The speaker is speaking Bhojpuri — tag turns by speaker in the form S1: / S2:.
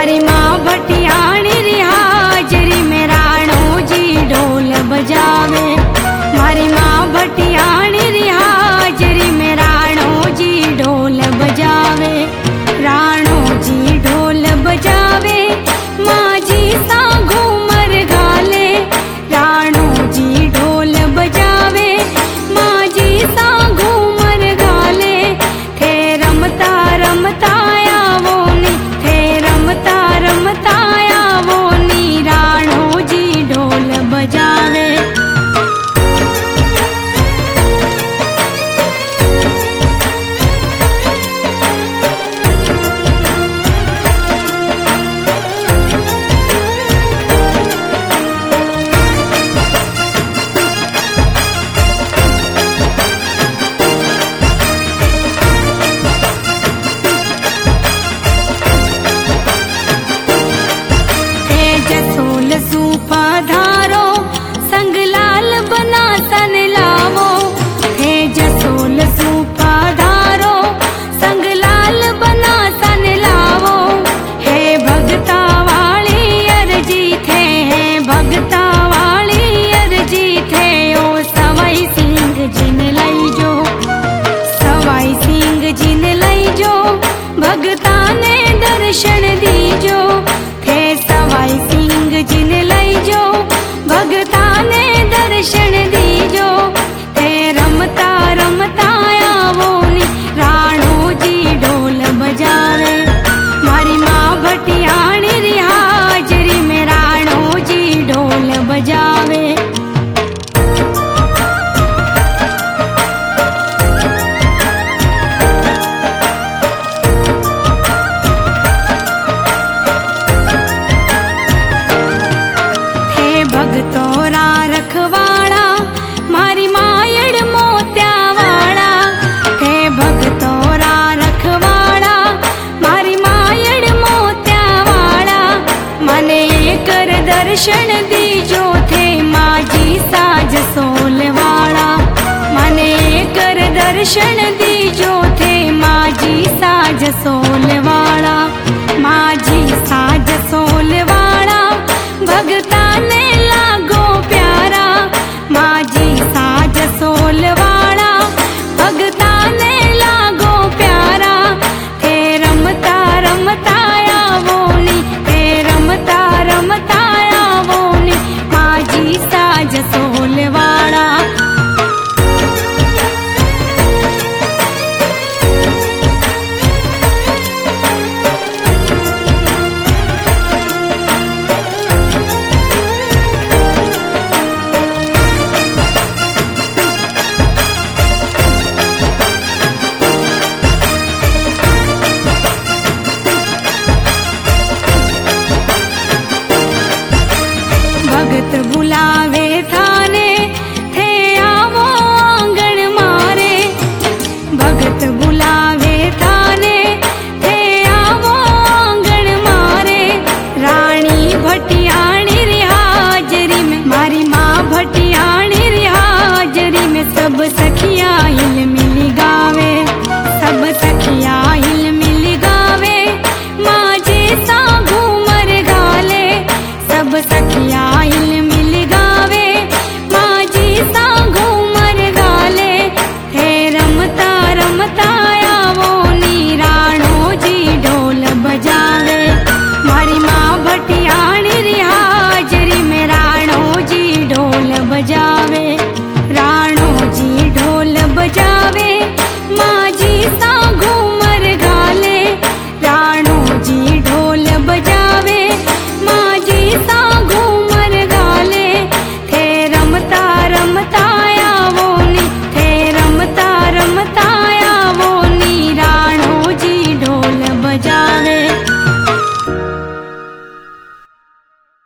S1: मारी माँ भटियाणी री हाजरी में राणो जी ढोल बजावे। मारी माँ भटियाणी री हाजरी में राणो जी ढोल बजावे। राणो जी ढोल बजावे, माँ जी सा घूमर घाले। राणो जी ढोल बजावे, माँ जी सा घूमर घाले। थे रमता रमता आवो नी, थे रमता रमता आवो नी, राणो जी ढोल बजावे। सूफा धारो संग लाल बना सन लावो। हे जसोल सूफा धारो संग लाल बना सन लावो। हे भगता वाली अर्जी थे, हे भगता वाली अर्जी थे। ओ सवाई सिंह जिन लई जो, सवाई सिंह जिन लई जो, भगता ने दर्शन दीजो। थे सवाई सिंह जिन लई जो, भगता ने दर्शन दीजो। थे रमता रमता आवो नी, राणो जी ढोल बजावे। मारी माँ भटियाणी री हाजरी में राणो जी ढोल बजावे। भगतोरा रखवाड़ा मारी मायड़ मोत्या वाड़ा। हे भगतोरा रखवाड़ा मारी मायड़ मोत्या वाड़ा। मने कर दर्शन दीजो थे माँ जी साज सोल वाड़ा। मने कर दर्शन दीजो थे माँ जी साज सोल वाड़ा। माँ जी साज सोल वाड़ा भगता ने लागो प्यारा। माँ जी साज सोल वाड़ा भगता ने लागो प्यारा। थे रमता रमता आवो नी, थे रमता रमता आवो नी, माँ जी साज सोल वाड़ा। भगत बुलावे थाने, थे आवो आंगन मारे। भगत बुलावे थाने, थे आवो आंगन मारे। रानी भटियाणी री हाजरी में मारी माँ भटिया